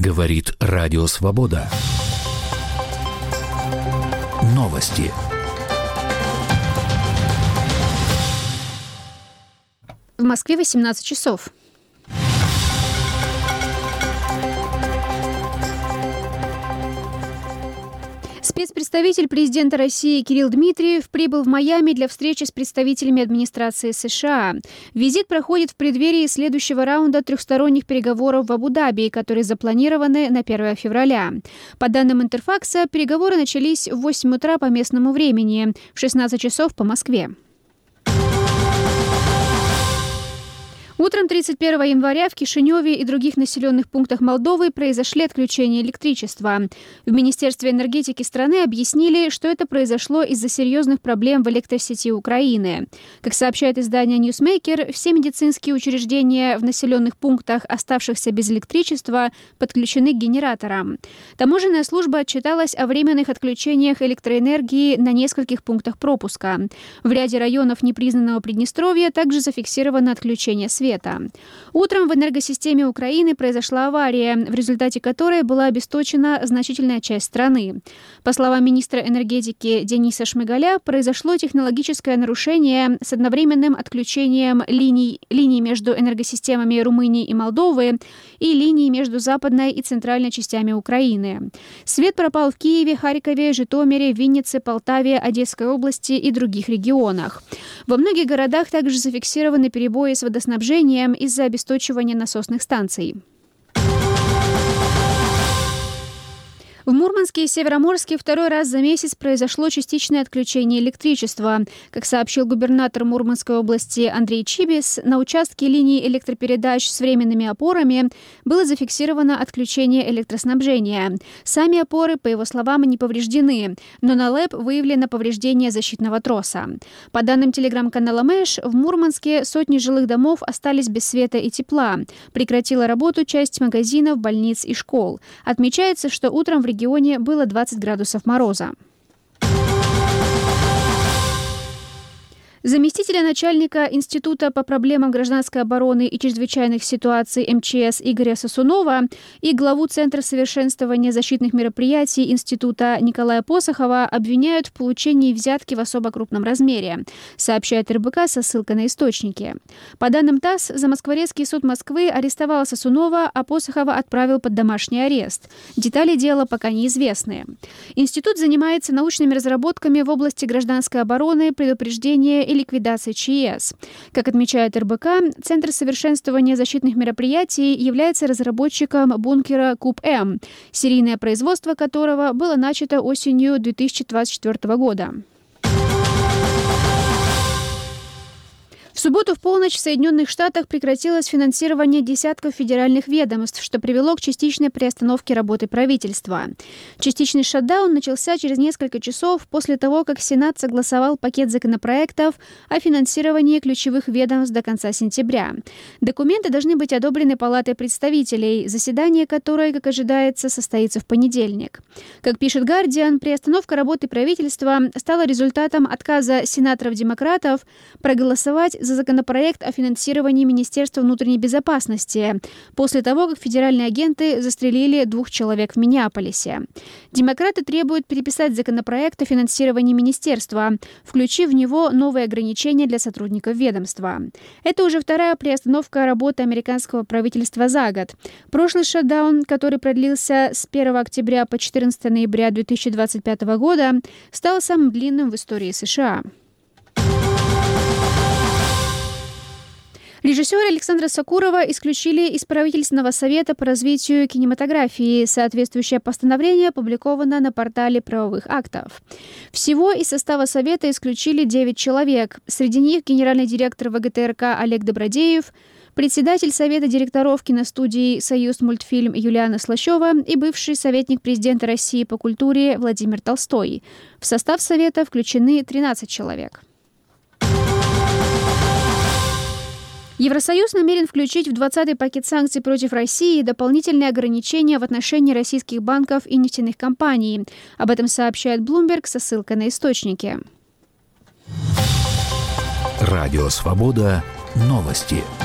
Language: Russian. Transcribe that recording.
Говорит Радио Свобода. Новости. В Москве 18 часов. Спецпредставитель президента России Кирилл Дмитриев прибыл в Майами для встречи с представителями администрации США. Визит проходит в преддверии следующего раунда трехсторонних переговоров в Абу-Даби, которые запланированы на 1 февраля. По данным Интерфакса, переговоры начались в 8 утра по местному времени, в 16 часов по Москве. Утром 31 января в Кишиневе и других населенных пунктах Молдовы произошли отключения электричества. В Министерстве энергетики страны объяснили, что это произошло из-за серьезных проблем в электросети Украины. Как сообщает издание Newsmaker, все медицинские учреждения в населенных пунктах, оставшихся без электричества, подключены к генераторам. Таможенная служба отчиталась о временных отключениях электроэнергии на нескольких пунктах пропуска. В ряде районов непризнанного Приднестровья также зафиксировано отключение света. Утром в энергосистеме Украины произошла авария, в результате которой была обесточена значительная часть страны. По словам министра энергетики Дениса Шмыгаля, произошло технологическое нарушение с одновременным отключением линий между энергосистемами Румынии и Молдовы и линий между западной и центральной частями Украины. Свет пропал в Киеве, Харькове, Житомире, Виннице, Полтаве, Одесской области и других регионах. Во многих городах также зафиксированы перебои с водоснабжением из-за обесточивания насосных станций. В Мурманске и Североморске второй раз за месяц произошло частичное отключение электричества. Как сообщил губернатор Мурманской области Андрей Чибис, на участке линий электропередач с временными опорами было зафиксировано отключение электроснабжения. Сами опоры, по его словам, не повреждены, но на ЛЭП выявлено повреждение защитного троса. По данным телеграм-канала Мэш, в Мурманске сотни жилых домов остались без света и тепла. Прекратила работу часть магазинов, больниц и школ. Отмечается, что утром в регионе было 20 градусов мороза. Заместителя начальника Института по проблемам гражданской обороны и чрезвычайных ситуаций МЧС Игоря Сосунова и главу Центра совершенствования защитных мероприятий Института Николая Посохова обвиняют в получении взятки в особо крупном размере, сообщает РБК со ссылкой на источники. По данным ТАСС, Замоскворецкий суд Москвы арестовал Сосунова, а Посохова отправил под домашний арест. Детали дела пока неизвестны. Институт занимается научными разработками в области гражданской обороны, предупреждения и ликвидации ЧС. Как отмечает РБК, Центр совершенствования защитных мероприятий является разработчиком бункера Куб-М, серийное производство которого было начато осенью 2024 года. В субботу в полночь в Соединенных Штатах прекратилось финансирование десятков федеральных ведомств, что привело к частичной приостановке работы правительства. Частичный шатдаун начался через несколько часов после того, как Сенат согласовал пакет законопроектов о финансировании ключевых ведомств до конца сентября. Документы должны быть одобрены Палатой представителей, заседание которой, как ожидается, состоится в понедельник. Как пишет «Гардиан», приостановка работы правительства стала результатом отказа сенаторов-демократов проголосовать за законопроект о финансировании Министерства внутренней безопасности после того, как федеральные агенты застрелили 2 человек в Миннеаполисе. Демократы требуют переписать законопроект о финансировании министерства, включив в него новые ограничения для сотрудников ведомства. Это уже вторая приостановка работы американского правительства за год. Прошлый шатдаун, который продлился с 1 октября по 14 ноября 2025 года, стал самым длинным в истории США. Режиссера Александра Сокурова исключили из правительственного совета по развитию кинематографии. Соответствующее постановление опубликовано на портале правовых актов. Всего из состава совета исключили 9 человек. Среди них генеральный директор ВГТРК Олег Добродеев, председатель Совета директоров киностудии «Союз мультфильм» Юлиана Слащева и бывший советник президента России по культуре Владимир Толстой. В состав совета включены 13 человек. Евросоюз намерен включить в 20-й пакет санкций против России дополнительные ограничения в отношении российских банков и нефтяных компаний. Об этом сообщает Bloomberg со ссылкой на источники. Радио «Свобода». Новости.